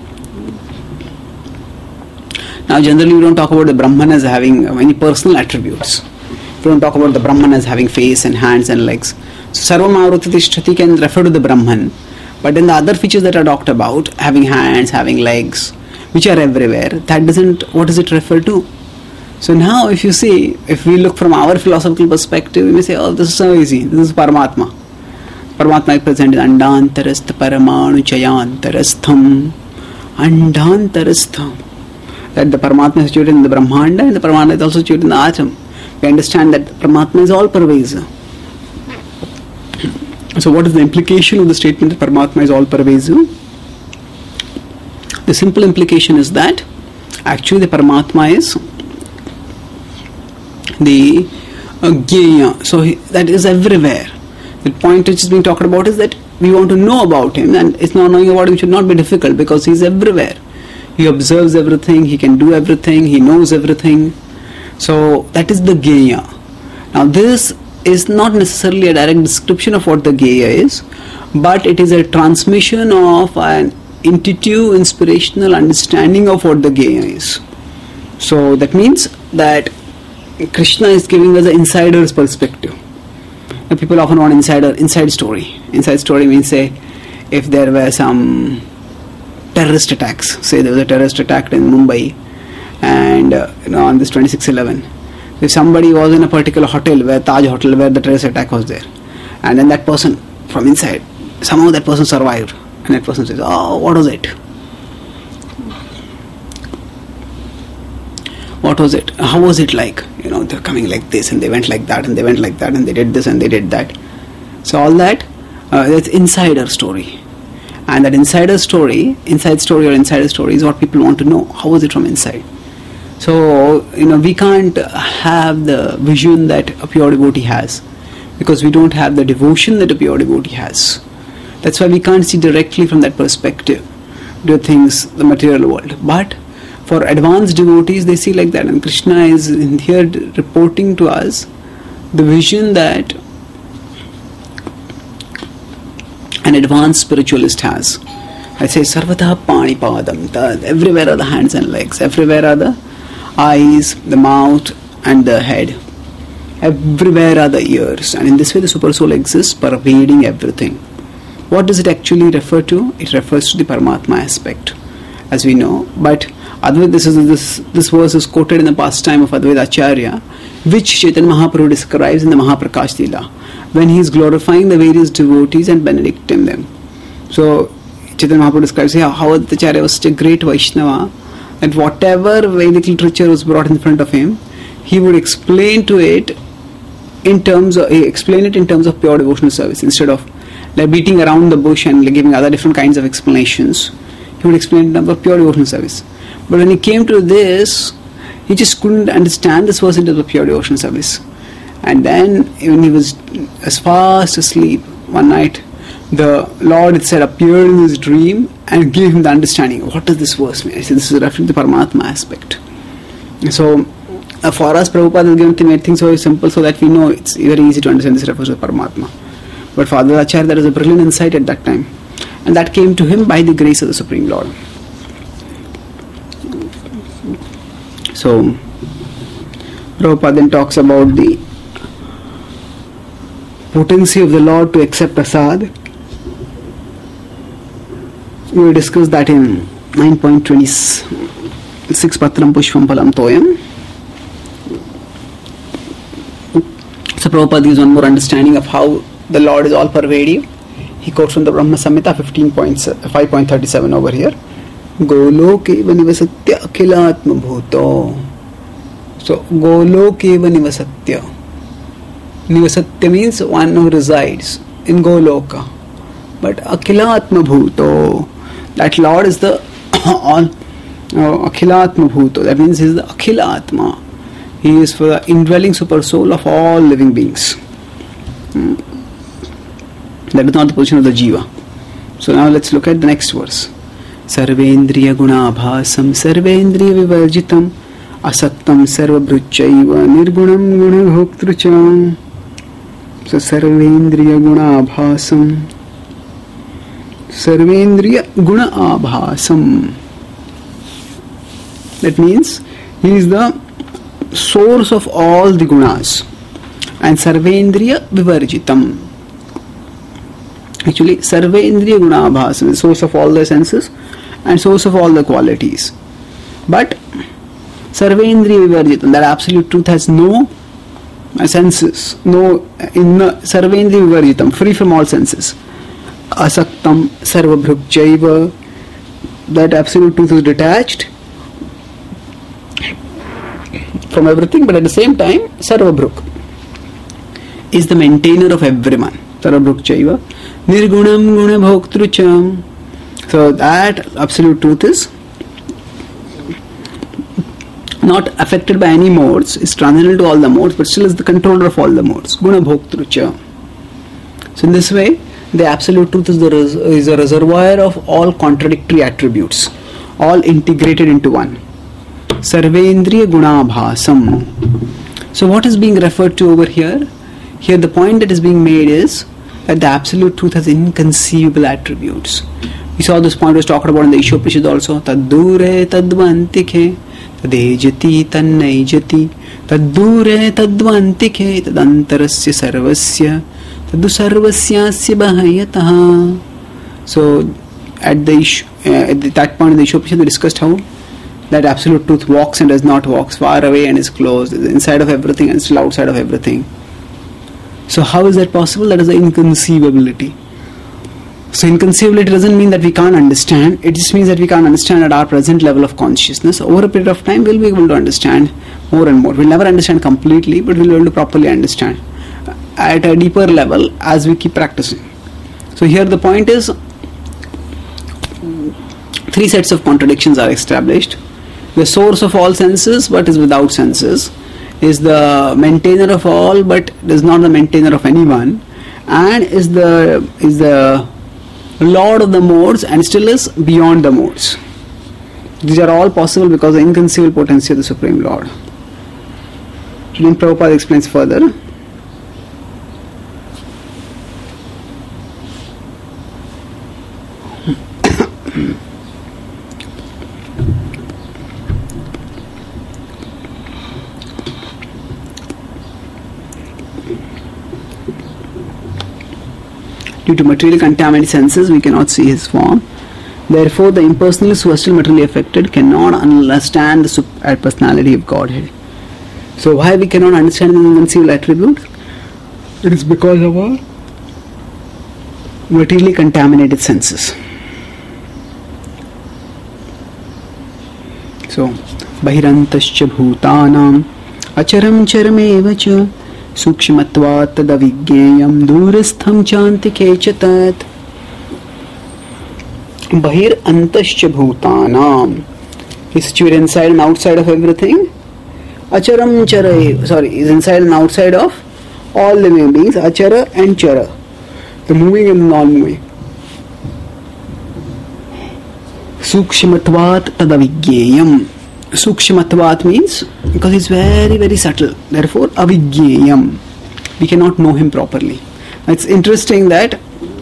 Now generally we don't talk about the Brahman as having any personal attributes. We don't talk about the Brahman as having face and hands and legs. So Sarvam Avritti Tishtati can refer to the Brahman. But then the other features that are talked about, having hands, having legs, which are everywhere, that doesn't, what does it refer to? So now if you see, if we look from our philosophical perspective, we may say, oh, this is so easy, this is Paramatma. Paramatma is present in Andantarastha Paramanu Chayantarastham. Andantarastham. That the Paramatma is situated in the Brahmanda and the Paramatma is also situated in the Atom. We understand that Paramatma is all pervasive. So what is the implication of the statement that Paramatma is all pervasive? The simple implication is that actually the Paramatma is the uh, Geya. So he, that is everywhere. The point which is being talked about is that we want to know about him, and it's not knowing about him should not be difficult because he's everywhere. He observes everything, he can do everything, he knows everything. So that is the Geya. Now this is not necessarily a direct description of what the Geya is, but it is a transmission of an intuitive, inspirational understanding of what the Geya is. So that means that Krishna is giving us an insider's perspective. Now, people often want insider, inside story. Inside story means, say, if there were some terrorist attacks. Say there was a terrorist attack in Mumbai, and uh, you know, on this twenty-six eleven, if somebody was in a particular hotel, where Taj Hotel, where the terrorist attack was there, and then that person from inside, somehow that person survived, and that person says, "Oh, what was it? What was it? How was it like? You know, they're coming like this, and they went like that, and they went like that, and they did this, and they did that." So all that, uh, that's insider story. And that insider story, inside story or insider story is what people want to know. How was it from inside? So, you know, we can't have the vision that a pure devotee has, because we don't have the devotion that a pure devotee has. That's why we can't see directly from that perspective the things, the material world. But for advanced devotees, they see like that. And Krishna is in here reporting to us the vision that an advanced spiritualist has. I say, Sarvata Pani Padam. Everywhere are the hands and legs. Everywhere are the eyes, the mouth, and the head. Everywhere are the ears. And in this way, the Super Soul exists, pervading everything. What does it actually refer to? It refers to the Paramatma aspect, as we know. But Advaita, this, is, this, this verse is quoted in the pastime of Advaita Acharya, which Chaitanya Mahaprabhu describes in the Mahaprakash Leela, when he is glorifying the various devotees and benedicting them. So, Chaitanya Mahaprabhu describes how, how Advaita Acharya was such a great Vaishnava, that whatever Vedic literature was brought in front of him, he would explain to it in terms of, explain it in terms of pure devotional service, instead of like beating around the bush and like giving other different kinds of explanations. He would explain in terms of pure devotional service. But when he came to this, he just couldn't understand this verse in terms of pure devotional service. And then, when he was as fast asleep one night, the Lord itself appeared in his dream and gave him the understanding. What does this verse mean? I said, this is referring to the Paramatma aspect. So, uh, for us, Prabhupada has given made things very simple so that we know it's very easy to understand this refers to Paramatma. But for Advaita Acharya, there was a brilliant insight at that time. And that came to him by the grace of the Supreme Lord. So, Prabhupada then talks about the potency of the Lord to accept prasad. We will discuss that in nine point two six Patram Pushpam Phalam Toyam. So Prabhupada gives one more understanding of how the Lord is all pervading. He quotes from the Brahma Samhita five point thirty-seven over here. Golokeva nivasatya akhilatma bhuto. So, Golokeva nivasatya. Nivasatya means one who resides in Goloka. But Akhilatma bhuto, that Lord is the all uh, Akhilatma bhuto. That means he is the Akhilatma. He is for the indwelling super soul of all living beings. Hmm. That is not the position of the Jiva. So now let's look at the next verse. Sarvendriya gunabhasam sarvendriya vivarjitam asaktam sarvabhruchaiva nirgunam gunabhoktrucham. So sarvendriya gunabhasam sarvendriya gunabhasam. That means he is the source of all the gunas. And sarvendriya vivarjitam. Actually, sarvendriya gunabhasam is source of all the senses and source of all the qualities. But sarvendriya vivarjitam, that absolute truth has no senses, no inner sarvendriya vivarjitam, free from all senses. Asaktam sarvabhrukchaiva, that absolute truth is detached from everything, but at the same time sarvabhruk is the maintainer of everyone. Sarvabhrukchaiva nirgunam gunabhoktrucham. So that absolute truth is not affected by any modes, is transcendental to all the modes, but still is the controller of all the modes. Gunabhoktrucha. So in this way, the absolute truth is, the res- is a reservoir of all contradictory attributes, all integrated into one. Sarvendriya gunabhasam. So what is being referred to over here? Here the point that is being made is that the absolute truth has inconceivable attributes. We saw this point was talked about in the Ishopanishad also. Taddure tadvantike tadejati tannaijati taddure tadvantike tadantarasya sarvasya taddu sarvasyasya bahayataha. So at the uh, at that point in the Ishopanishad we discussed how that absolute truth walks and does not walk, far away and is close, is inside of everything and still outside of everything. So how is that possible? That is the inconceivability. So inconceivability doesn't mean that we can't understand. It just means that we can't understand at our present level of consciousness. Over a period of time, we'll be able to understand more and more. We'll never understand completely, but we'll be able to properly understand at a deeper level as we keep practicing. So here the point is, three sets of contradictions are established. The source of all senses but is without senses, is the maintainer of all but is not the maintainer of anyone, and is the is the Lord of the modes and still is beyond the modes. These are all possible because of the inconceivable potency of the Supreme Lord. Then Prabhupada explains further. Due to materially contaminated senses, we cannot see his form. Therefore, the impersonalists who are still materially affected cannot understand the super personality of Godhead. So, why we cannot understand the inconceivable attributes? It is because of our materially contaminated senses. So, Bahirantascha bhutanam acharam charamevacha Sukshmatvat tadavigyeyam durastham chantike chatat. Bahir antascha bhutanam. He's situated inside and outside of everything. Acharam chara, sorry, he's inside and outside of all living beings, achara and chara, the moving and the non-moving. Sukshmatvat tadavigyeyam. Sukshmatvat means because it's very very subtle, therefore avigyeyam, we cannot know him properly. It's interesting that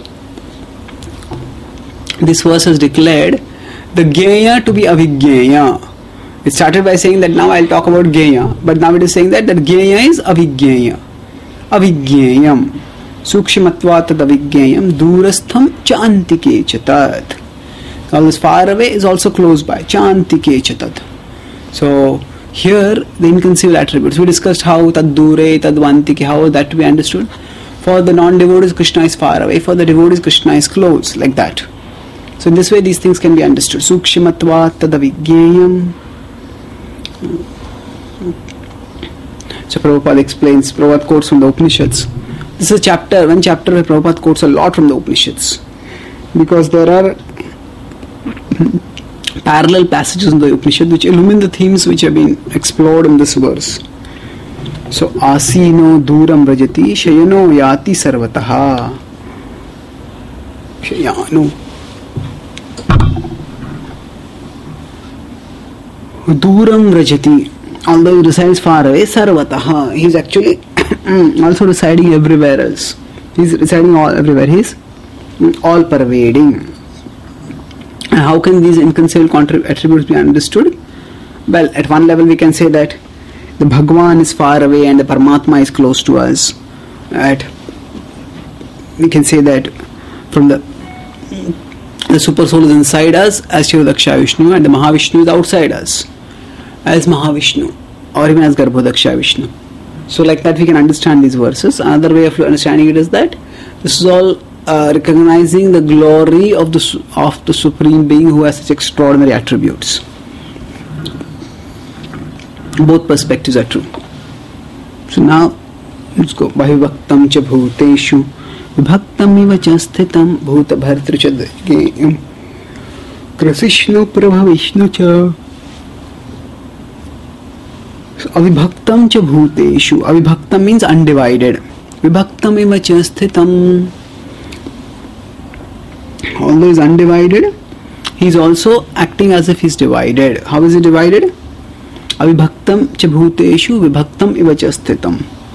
this verse has declared the Gyeya to be avigyeya. It started by saying that now I'll talk about Gyeya, but now it is saying that that Gyeya is avigyeya. Avigyeyam. Sukshmatvat avigyeyam durastham chantike chatat. All this far away is also close by. Chantike chatat. So here the inconceivable attributes. We discussed how tad dure, tad vantike, how that we understood. For the non-devotees, Krishna is far away. For the devotees, Krishna is close, like that. So in this way these things can be understood. Sukshimatvat tadavigyeyam. So Prabhupada explains, Prabhupada quotes from the Upanishads. This is a chapter, one chapter where Prabhupada quotes a lot from the Upanishads. Because there are parallel passages in the Upanishad which illumine the themes which have been explored in this verse. So, asino duram rajati shayano yati sarvataha. Shayano. Duram rajati. Although he resides far away, sarvataha. He is actually also residing everywhere else. He is residing all everywhere. He is all pervading. And how can these inconceivable attributes be understood? Well, at one level we can say that the Bhagwan is far away and the Paramatma is close to us. At we can say that from the the Super Soul is inside us as Shirodaksha Vishnu, and the Mahavishnu is outside us as Mahavishnu, or even as Garbhodaksha Vishnu. So like that we can understand these verses. Another way of understanding it is that this is all Uh, recognizing the glory of the of the Supreme Being who has such extraordinary attributes. Both perspectives are true. So now let's go. Bahivaktam cha bhuteshu vibhaktam iva cha sthitam bhuta bhartru cha dvayam krasishnu prabha vishnu cha. So, avibhaktam cha bhuteshu. Avibhaktam means undivided. Vibhaktam iva cha sthitam. Although he is undivided, he is also acting as if he is divided. How is he divided? Avibhaktam cha bhuteshu vibhaktam iva cha sthitam.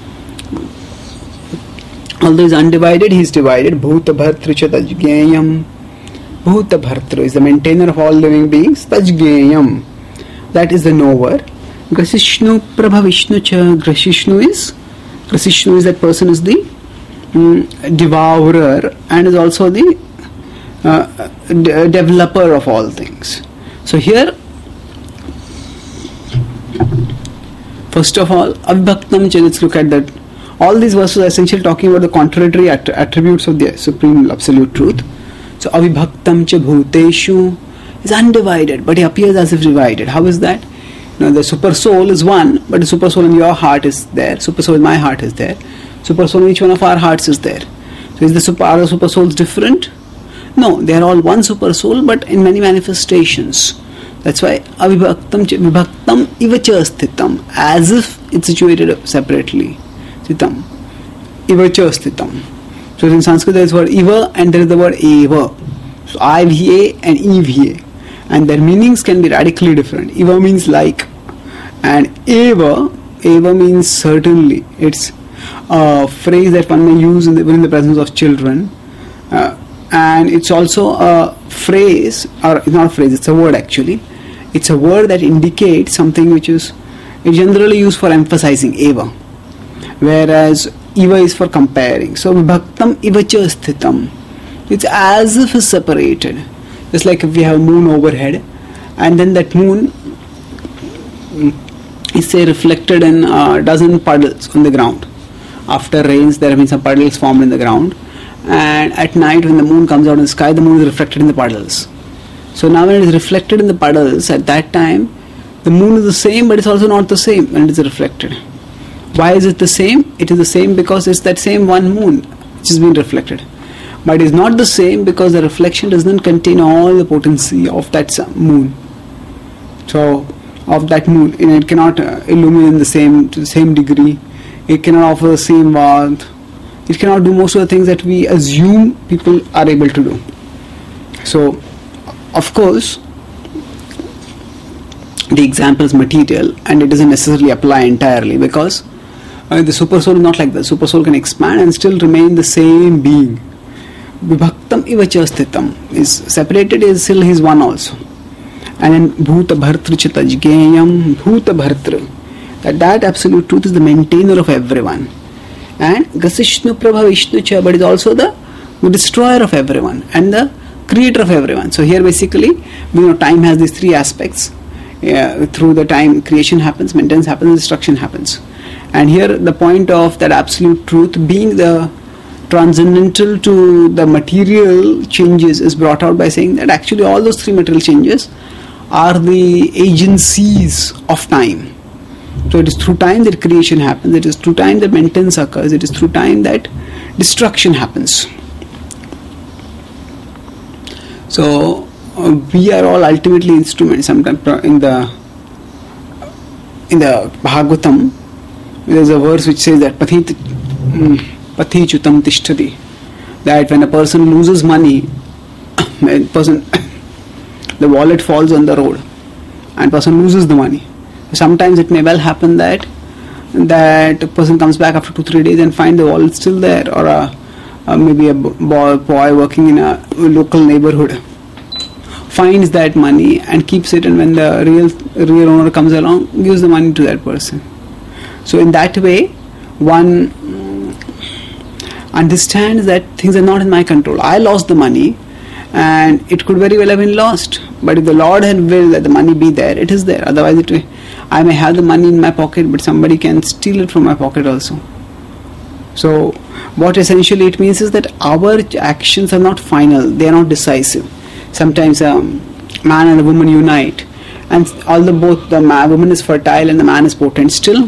Although he is undivided, he is divided. Bhuta bhartru cha tajgeyam. Bhuta bhartru is the maintainer of all living beings. Tajgeyam, that is the knower. Grasishnu prabha vishnu cha. Grasishnu is Grasishnu is that person is the mm, devourer and is also the uh, d- developer of all things. So here, first of all, avibhaktam cha, let's look at that. All these verses are essentially talking about the contradictory att- attributes of the Supreme Absolute Truth. So avibhaktam cha bhuteshu is undivided, but he appears as if divided. How is that? You know, the super soul is one, but the super soul in your heart is there. Super soul in my heart is there. Super soul in each one of our hearts is there. So is the super, are the super souls different? No, they are all one super soul, but in many manifestations. That's why avibhaktam cha vibhaktam ivacha sthitam, as if it's situated separately. Sthitam. Ivacha sthitam. So in Sanskrit there is the word iva and there is the word eva. So I V A and E V A. And their meanings can be radically different. Eva means like, and eva, eva means certainly. It's a phrase that one may use in the, in the presence of children. Uh, and it's also a phrase, or not a phrase, it's a word actually. It's a word that indicates something which is generally used for emphasizing eva. Whereas eva is for comparing. So vibhaktam ivacha sthitam. It's as if it's separated. Just like if we have a moon overhead, and then that moon is say reflected in a dozen puddles on the ground. After rains, there have been some puddles formed in the ground, and at night when the moon comes out in the sky, the moon is reflected in the puddles. So now when it is reflected in the puddles, at that time, the moon is the same, but it's also not the same when it is reflected. Why is it the same? It is the same because it's that same one moon which is being reflected. But it is not the same because the reflection does not contain all the potency of that moon. So, of that moon, and it cannot uh, illumine the same to the same degree. It cannot offer the same warmth. It cannot do most of the things that we assume people are able to do. So, of course, the example is material, and it doesn't necessarily apply entirely because uh, the super soul is not like that. Super soul can expand and still remain the same being. Vibhaktam ivacha sthitam is separated, is still he is one also. And then bhuta bhartru cha tajgeyam bhuta bhartru, that that absolute truth is the maintainer of everyone. And gasishnu prabha vishnu cha, but is also the, the destroyer of everyone and the creator of everyone. So here basically, you know, time has these three aspects. Yeah, through the time creation happens, maintenance happens, destruction happens. And here the point of that absolute truth being the transcendental to the material changes is brought out by saying that actually all those three material changes are the agencies of time. So it is through time that creation happens, it is through time that maintenance occurs, it is through time that destruction happens. So uh, we are all ultimately instruments. Sometimes in the in the Bhagavatam there is a verse which says that Pathit mm, Pathi chutam tishtati, that when a person loses money, a person the wallet falls on the road and person loses the money. Sometimes it may well happen that that a person comes back after two three days and find the wallet still there, or a, a maybe a boy, boy working in a local neighborhood finds that money and keeps it, and when the real real owner comes along, gives the money to that person. So in that way, one understands that things are not in my control. I lost the money and it could very well have been lost, but if the Lord had willed that the money be there, it is there. Otherwise it, I may have the money in my pocket, but somebody can steal it from my pocket also. So what essentially it means is that our actions are not final, they are not decisive. Sometimes a man and a woman unite, and although both the man, woman is fertile and the man is potent, still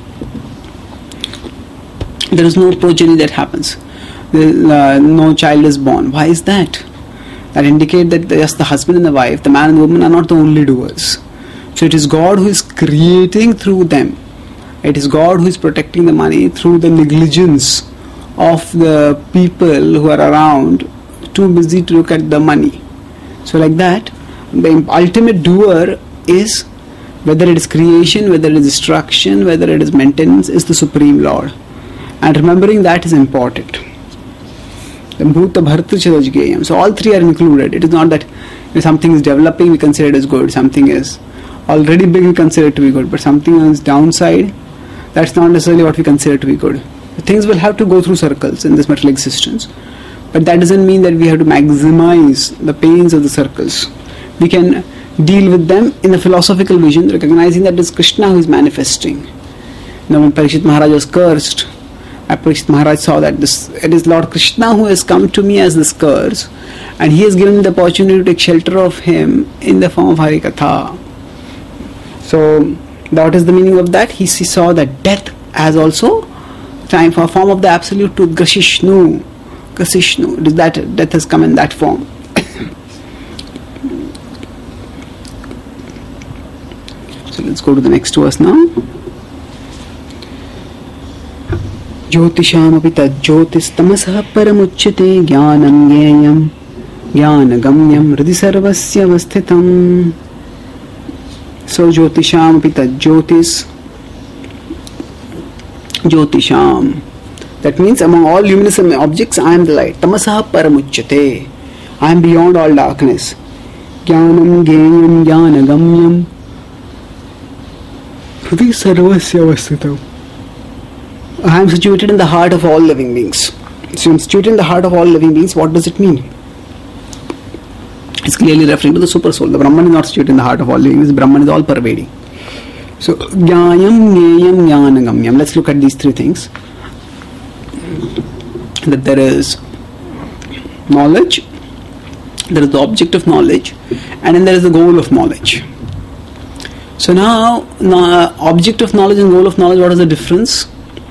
there is no progeny that happens. Uh, no child is born. Why is that? That indicate that just the husband and the wife, the man and the woman, are not the only doers. So it is God who is creating through them. It is God who is protecting the money through the negligence of the people who are around, too busy to look at the money. So like that, the ultimate doer is, whether it is creation, whether it is destruction, whether it is maintenance, is the Supreme Lord. And remembering that is important. So all three are included. It is not that if something is developing, we consider it as good. Something is already big, we consider it to be good. But something on its downside, that's not necessarily what we consider to be good. Things will have to go through circles in this material existence. But that doesn't mean that we have to maximize the pains of the circles. We can deal with them in a philosophical vision, recognizing that it is Krishna who is manifesting. Now when Parikshit Maharaj was cursed, Parikshit Maharaj saw that this, it is Lord Krishna who has come to me as this curse, and he has given me the opportunity to take shelter of him in the form of Harikatha. So what is the meaning of that? He saw that death has also time for a form of the absolute truth, Grasishnu. Grasishnu. It is that death has come in that form. So let's go to the next verse now. Jyotisham api tajyotis tamasah paramuchyate jnanam gyayam jnanagamyam hridhi sarvasya avasthitam. So Jyotisham api tajyotis, Jyotisham, that means among all luminous objects I am the light. Tamasah paramuchyate, I am beyond all darkness. Jnanam gyayam jnanagamyam hridhi sarvasya avasthitam. I am situated in the heart of all living beings. So I am situated in the heart of all living beings. What does it mean? It's clearly referring to the super soul. The Brahman is not situated in the heart of all living beings. The Brahman is all pervading. So Jnayam, Jnayam, Jnanagamyam. Let's look at these three things. That there is knowledge, there is the object of knowledge, and then there is the goal of knowledge. So now, now object of knowledge and goal of knowledge, what is the difference?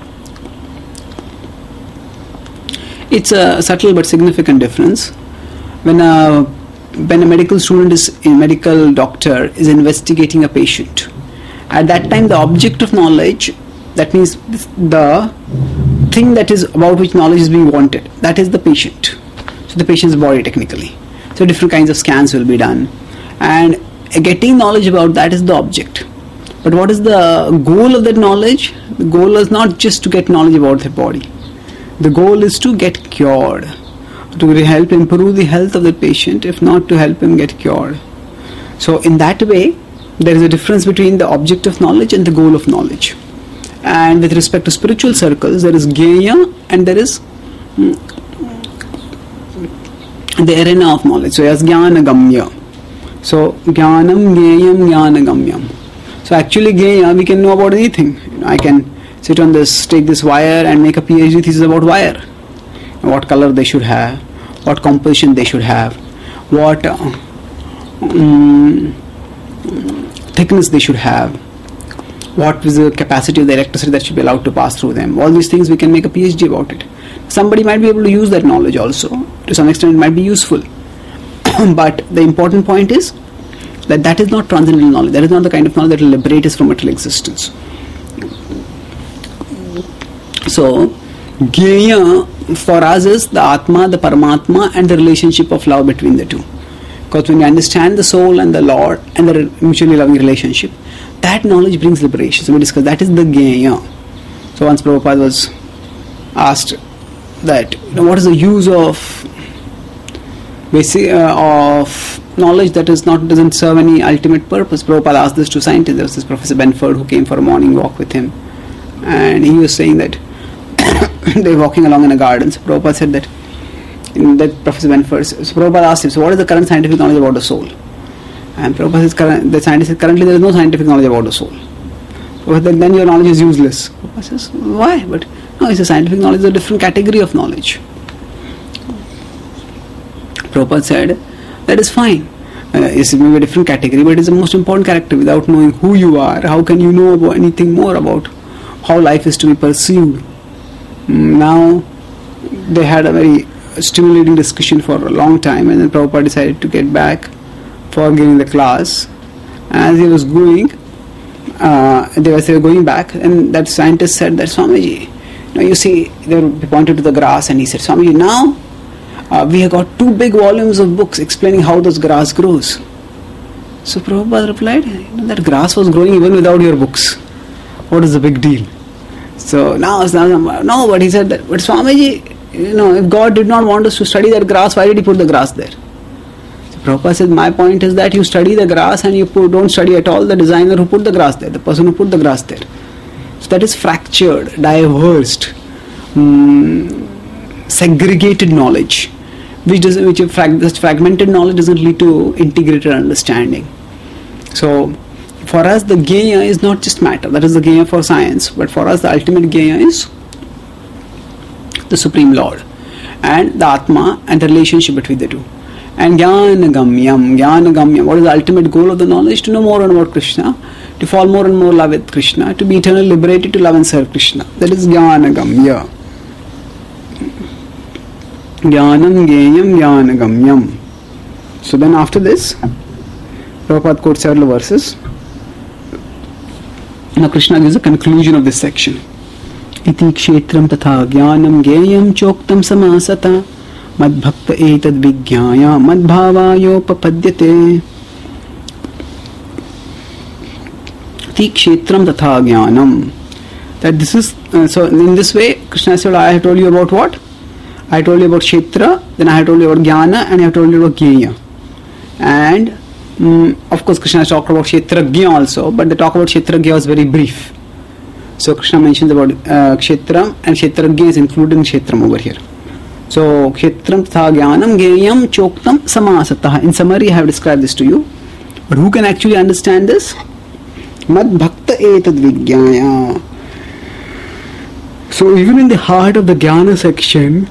It's a subtle but significant difference. When a when a medical student is a medical doctor is investigating a patient, at that time the object of knowledge, that means the thing that is about which knowledge is being wanted, that is the patient. So the patient's body technically. So different kinds of scans will be done, and getting knowledge about that is the object. But what is the goal of that knowledge? The goal is not just to get knowledge about the body. The goal is to get cured, to help improve the health of the patient, if not to help him get cured. So in that way, there is a difference between the object of knowledge and the goal of knowledge. And with respect to spiritual circles, there is Jnaya and there is hmm, the arena of knowledge. So as Jnanagamya. So Jnanam, Jnayam, Jnanagamyam. So actually Jnaya, we can know about anything. You know, I can sit on this, take this wire and make a PhD thesis about wire. What color they should have, what composition they should have, what uh, um, thickness they should have, what is the capacity of the electricity that should be allowed to pass through them. All these things we can make a PhD about it. Somebody might be able to use that knowledge also. To some extent it might be useful. But the important point is that that is not transcendental knowledge. That is not the kind of knowledge that will liberate us from material existence. So, Jnaya for us is the Atma, the Paramatma, and the relationship of love between the two. Because when you understand the soul and the Lord and the mutually loving relationship, that knowledge brings liberation. So we discussed that is the Jnaya. So once Prabhupada was asked that, you know, what is the use of basic uh, of knowledge that is not doesn't serve any ultimate purpose? Prabhupada asked this to scientists. There was this Professor Benford who came for a morning walk with him, and he was saying that they were walking along in a garden. So Prabhupada said that, in that Professor Benford, so Prabhupada asked him, so what is the current scientific knowledge about the soul? And Prabhupada says, current, the scientist said, currently there is no scientific knowledge about the soul. But then, then your knowledge is useless. Prabhupada says, why? But no, it's a scientific knowledge, is a different category of knowledge. Prabhupada said, that is fine. Uh, it's maybe a different category, but it's the most important character. Without knowing who you are, how can you know about anything more about how life is to be perceived? Now, they had a very stimulating discussion for a long time, and then Prabhupada decided to get back for giving the class. As he was going, uh, they were, they were going back, and that scientist said that, Swamiji, now you see, they pointed to the grass, and he said, Swamiji, now uh, we have got two big volumes of books explaining how this grass grows. So Prabhupada replied, that grass was growing even without your books. What is the big deal? So now, no, but he said that, but Swamiji, you know, if God did not want us to study that grass, why did He put the grass there? So Prabhupada said, my point is that you study the grass and you put, don't study at all the designer who put the grass there, the person who put the grass there. So that is fractured, diversed, um, segregated knowledge, which doesn't, which frag, this fragmented knowledge doesn't lead to integrated understanding. So, for us, the Gaya is not just matter. That is the Gaya for science. But for us, the ultimate Gaya is the Supreme Lord and the Atma and the relationship between the two. And Jnanagamyam, Jnanagamyam, what is the ultimate goal of the knowledge? To know more and more Krishna, to fall more and more in love with Krishna, to be eternally liberated to love and serve Krishna. That is Jnanagamya. Jnanam Geyam Jnanagamyam. So then after this, Prabhupada quotes several verses. Now Krishna gives a conclusion of this section. Iti kshetram tatha jnanam geyam choktam samasata madbhakta etad vigyaya madbhavayopapadyate. Iti kshetram tatha jnanam. That this is, uh, so in this way, Krishna said, I have told you about what? I told you about kshetra, then I have told you about jnana, and I have told you about geya. And um, of course, Krishna has talked about kshetragya also, but the talk about kshetragya was very brief. So Krishna mentions about uh, kshetra, and kshetragya is included in kshetram over here. So kshetram tatha jnanam geyam choktam samasatah. In summary, I have described this to you. But who can actually understand this? Mad bhakta etad vigyaya. So even in the heart of the jnana section,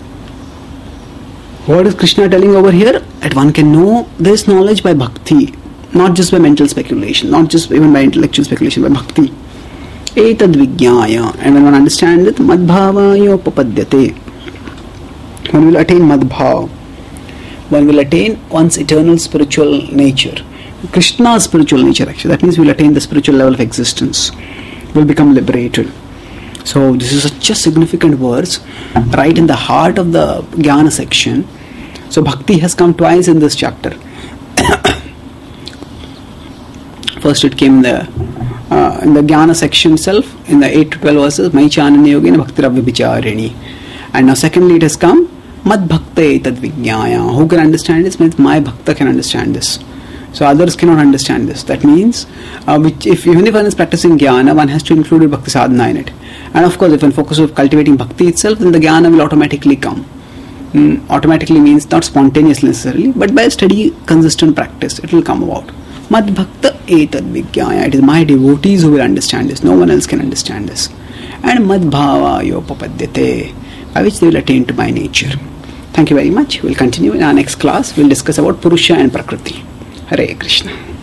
what is Krishna telling over here? That one can know this knowledge by bhakti, not just by mental speculation, not just even by intellectual speculation, by bhakti. Etad vigyaya. And when one understands it, madbhavayo papadyate. One will attain madbhav. One will attain one's eternal spiritual nature. Krishna's spiritual nature actually. That means we will attain the spiritual level of existence. Will become liberated. So this is such a significant verse, right in the heart of the Jnana section. So bhakti has come twice in this chapter. First it came in the, uh, in the Jnana section itself, in the eight to twelve verses, Mai Chananya Yogena Bhaktirabhya Vicharini. And now secondly it has come, Mad Bhakta Etad Vigyaya. Who can understand this? Means my Bhakta can understand this. So others cannot understand this. That means, uh, which if even if one is practicing Jnana, one has to include Bhakti Sadhana in it. And of course, if one focuses on cultivating Bhakti itself, then the Jnana will automatically come. Mm, automatically means not spontaneously necessarily, but by steady, consistent practice, it will come about. Mad Bhakta Etad Vigyaya. It is my devotees who will understand this. No one else can understand this. And Mad Bhava Yopapadyate, by which they will attain to my nature. Thank you very much. We will continue in our next class. We will discuss about Purusha and Prakriti. Hare Krishna.